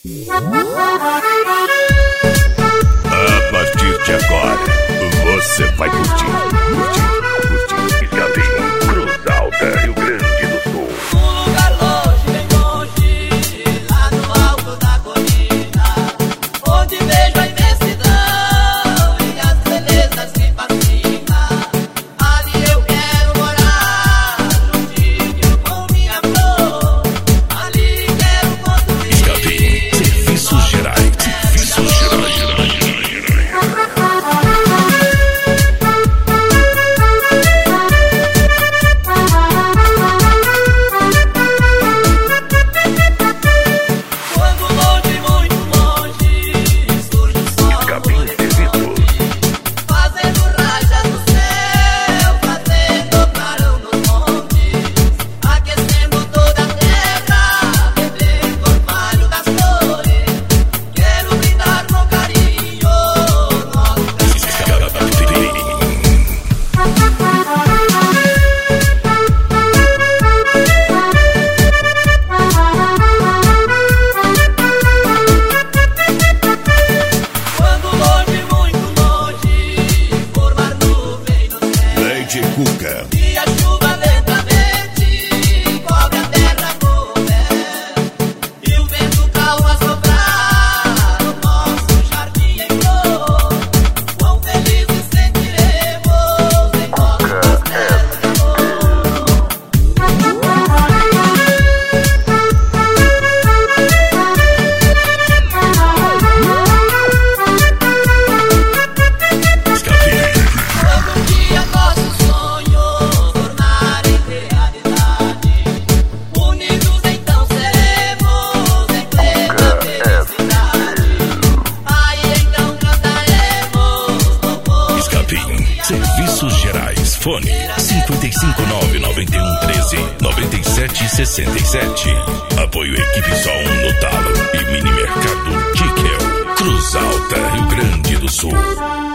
A partir de agora, você vai curtir. Escapim, Cruz Alta, Rio Grande do Sul. Um lugar longe, bem longe, lá no alto da colina, onde vejo a imensidão e as belezas que fascinam. Ali eu quero morar, juntinho com minha flor. Ali quero construir. Escapim, Serviços Gerais. E a chuva lentamente cobre a terra com mel, e o vento calmo a soprar no nosso jardim em flor. Quão felizes sentiremos em nosso castelo de amor. Quando um dia nossos sonhos tornarem realidade, unidos então seremos em plena felicidade. Aí então cantaremos louvor. Escapim, Serviços Gerais. Fone 559-9113-9767. Apoio Equipe Som no Talo e Mini Mercado Tíquel. Cruz Alta, Rio Grande do Sul.